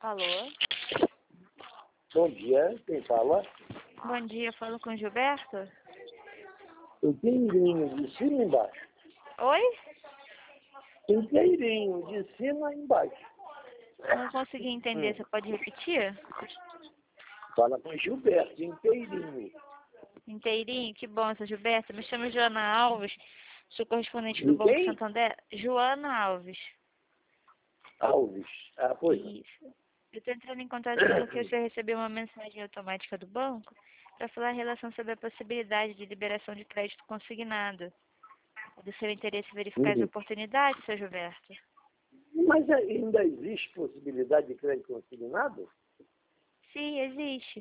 Alô? Bom dia, quem fala? Bom dia, falo com o Gilberto? Inteirinho, de cima e embaixo. Oi? Inteirinho, de cima e embaixo. Não consegui entender, você pode repetir? Fala com Gilberto, inteirinho. Inteirinho? Que bom, seu Gilberto. Me chamo Joana Alves, sou correspondente do De Banco quem? Santander. Joana Alves. Alves. Ah, pois não. Isso. Eu estou entrando em contato porque você recebeu uma mensagem automática do banco para falar em relação sobre a possibilidade de liberação de crédito consignado. É do seu interesse verificar as Uhum. oportunidades, seu Gilberto? Mas ainda existe possibilidade de crédito consignado? Sim, existe.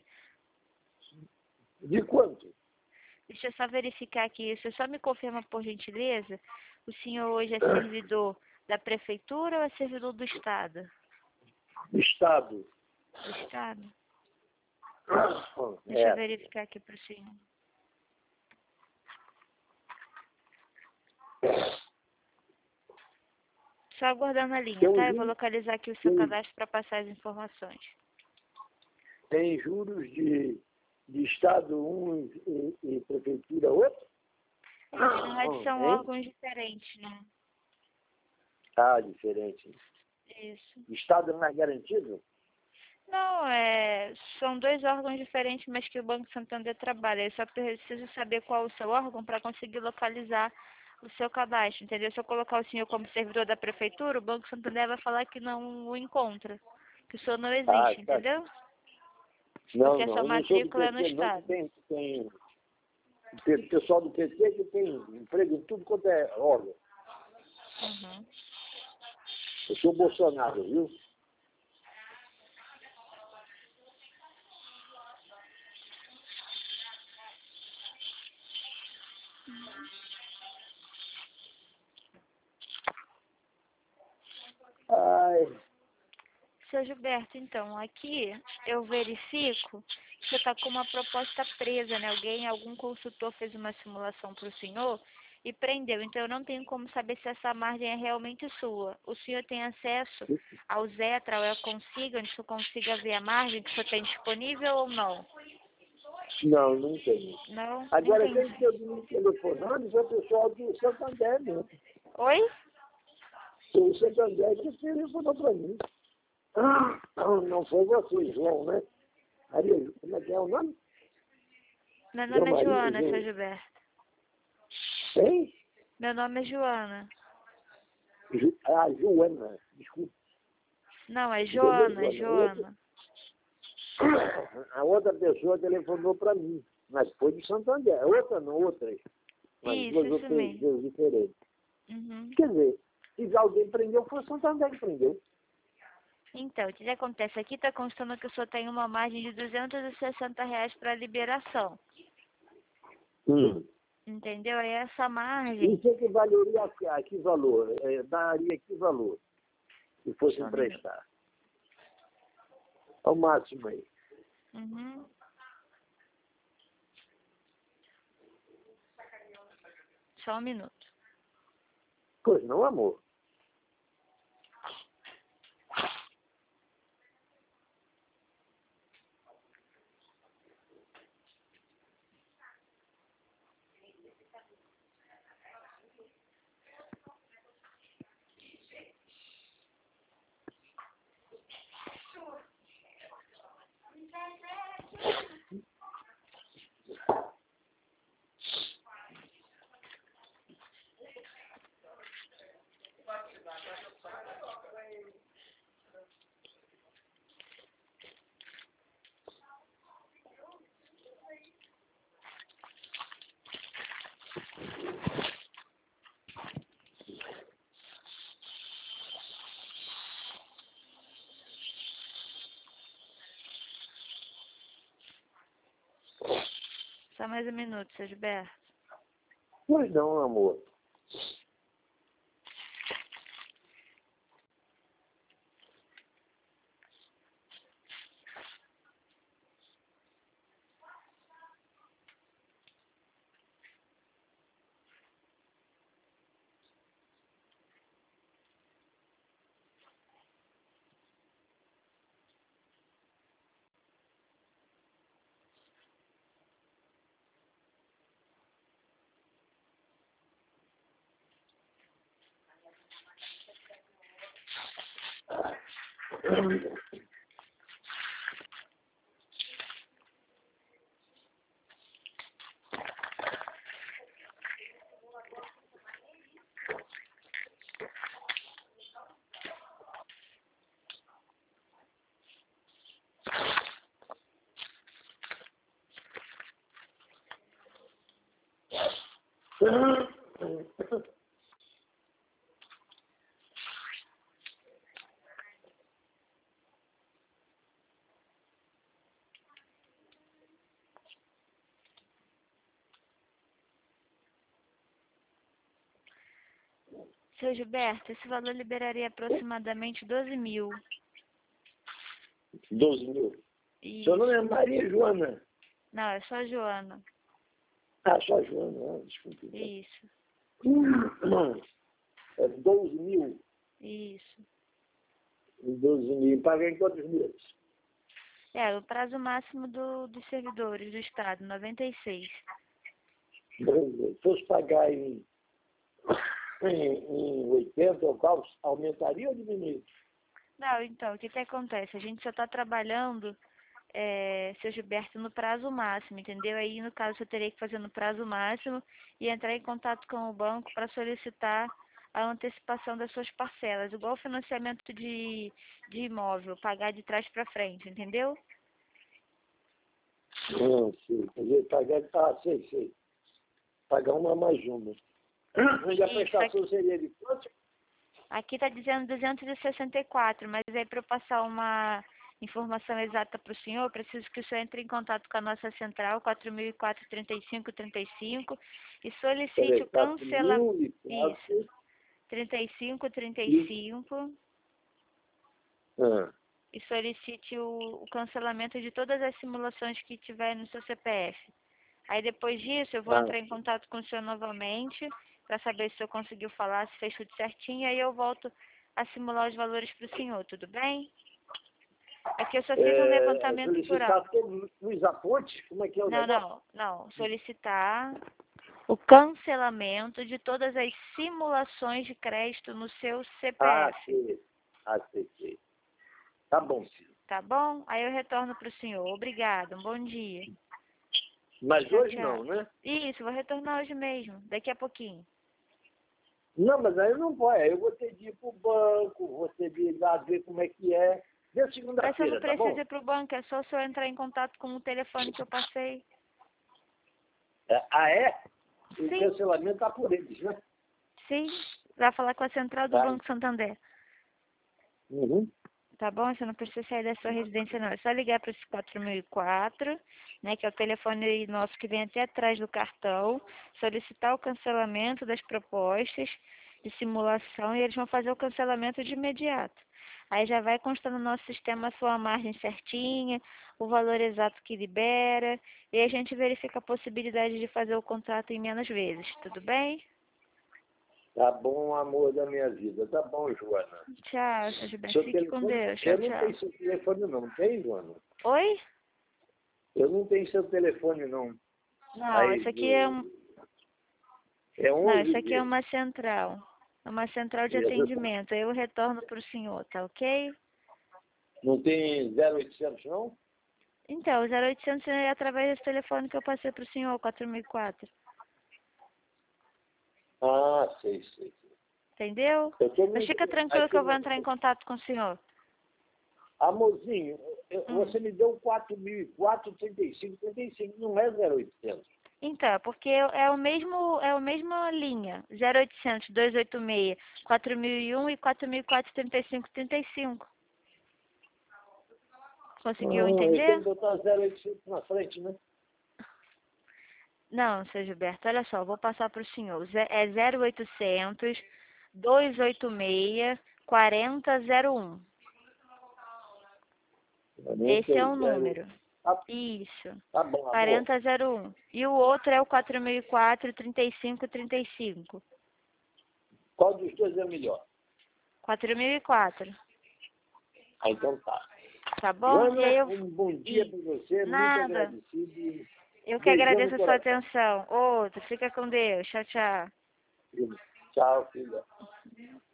De quanto? Deixa eu só verificar aqui. Você só me confirma, por gentileza, o senhor hoje é servidor da prefeitura ou é servidor do Estado? Estado. Do Estado? Deixa eu É. verificar aqui para o senhor. Só aguardando a linha, tá? Eu vou localizar aqui o seu cadastro para passar as informações. Tem juros de Estado um e prefeitura outro? Na verdade, são Hein? órgãos diferentes, né? Ah, diferente. Isso. Estado não é garantido? Não, são dois órgãos diferentes, mas que o Banco Santander trabalha. Eu só preciso saber qual o seu órgão para conseguir localizar o seu cadastro, entendeu? Se eu colocar o senhor como servidor da prefeitura, o Banco Santander vai falar que não o encontra, que o senhor não Ah, existe, tá. entendeu? Não, Porque a sua eu não sou do matrícula é no PT, não, que Estado. tem pessoal do PT que tem emprego em tudo quanto é órgão. Uhum. Eu sou Bolsonaro, viu? Ai, Seu Gilberto, então, aqui eu verifico que você está com uma proposta presa, né? Algum consultor fez uma simulação para o senhor e prendeu. Então, eu não tenho como saber se essa margem é realmente sua. O senhor tem acesso ao Zetra ou ao Consiga, onde o senhor consiga ver a margem que o senhor tem disponível ou não? não tenho. Não? Agora, quem Entendi. esteve me telefonando foi o pessoal do Santander mesmo. Oi? Foi o Santander que telefonou para mim. Não foi você, João, né? Maria, como é que é o nome? Meu João nome é Maria, Joana, seu João. Gilberto. Hein? Meu nome é Joana. Joana, desculpa. Não, é Entendeu, Joana, Joana? Joana. A outra pessoa telefonou para mim, mas foi de Santander. Outra não, outras. Mas duas ou Isso três mesmo. vezes diferentes. Uhum. Quer dizer, se alguém prendeu, foi o Santander que prendeu. Então, o que acontece? Aqui está constando que o senhor tem uma margem de R$ 260 para liberação. Entendeu? Aí essa margem... Isso equivaleria a que valor? Daria que valor? Se fosse Só um minuto. emprestar. Ao máximo aí. Uhum. Só um minuto. Pois não, amor. Só mais um minuto, seu Gilberto. Pois não, amor. Seu Gilberto, esse valor liberaria aproximadamente 12 mil. 12 mil. Isso. Seu nome é Maria Joana? Não, é só Joana. Ah, só Joana, desculpe. Isso. É 12 mil. Isso. 12 mil. Paga em quantos meses? É, o prazo máximo dos servidores do Estado, 96. Se fosse pagar em 80 ou qual, aumentaria ou diminuiria? Não, então, o que acontece? A gente só está trabalhando, seu Gilberto, no prazo máximo, entendeu? Aí, no caso, você teria que fazer no prazo máximo e entrar em contato com o banco para solicitar a antecipação das suas parcelas, igual o financiamento de imóvel, pagar de trás para frente, entendeu? Não, sei. Quer dizer, pagar... Ah, sei. Pagar uma mais uma. E a prestação seria de quanto? Aqui está dizendo 264, mas aí para eu passar uma informação exata para o senhor, preciso que o senhor entre em contato com a nossa central, 4004-3535, e solicite o cancelamento. Isso, 3535, e solicite o cancelamento de todas as simulações que tiver no seu CPF. Aí depois disso eu vou entrar em contato com o senhor novamente, para saber se o senhor conseguiu falar, se fez tudo certinho, aí eu volto a simular os valores para o senhor, tudo bem? Aqui eu só fiz um levantamento por alto. Luiz Aponte? Como é que é o negócio? Não. Solicitar o cancelamento de todas as simulações de crédito no seu CPF. Sei. Tá bom, filho. Tá bom? Aí eu retorno para o senhor. Obrigada, um bom dia. Mas Tchau, hoje tchau. não, né? Isso, vou retornar hoje mesmo, daqui a pouquinho. Não, mas aí não pode. Aí eu vou ter de ir pro banco, vou ter de ir lá ver como é que é. Dê Mas você segunda-feira, não tá bom? precisa ir para o banco, é só o senhor entrar em contato com o telefone que eu passei. É? O Sim. cancelamento tá por eles, né? Sim, vai falar com a central do Banco Santander. Uhum. Tá bom? Você não precisa sair da sua residência, não. É só ligar para esse 4004, né, que é o telefone nosso que vem até atrás do cartão, solicitar o cancelamento das propostas de simulação e eles vão fazer o cancelamento de imediato. Aí já vai constar no nosso sistema a sua margem certinha, o valor exato que libera, e a gente verifica a possibilidade de fazer o contrato em menos vezes. Tudo bem? Tá bom, amor da minha vida. Tá bom, Joana. Tchau, seu Gilberto. Seu Fique com telefone, Deus. eu Tchau, não tchau. tenho seu telefone não, tem, Joana? Oi? Eu não tenho seu telefone não. Não, Aí, isso aqui é é Não, 11 isso aqui é vezes. uma central. É uma central de atendimento. Aí eu retorno para o senhor, tá ok? Não tem 0800 não? Então, o 0800 é através desse telefone que eu passei para o senhor, 4004. Ah, sei. Entendeu? Eu tô Mas fica tranquilo que eu vou entrar em contato com o senhor. Amorzinho, você me deu 4.004, 35, não é 0800. Então, é porque é a mesma linha. 0800, 286, 4001 e 4004, 3535. Conseguiu Eu tenho entender? que botar 0800 na frente, né? Não, seu Gilberto, olha só, vou passar para o senhor. É 0800 286 4001. Esse é o número. Isso. Tá bom, amor. 4001. E o outro é o 4004 3535. Qual dos dois é melhor? 4004. Ah, então tá. Tá bom? Joana, E aí eu... um bom dia para você, Nada. muito agradecido. Eu que Beijão agradeço no a sua coração. atenção. Outro, fica com Deus. Tchau, tchau. Tchau, filha.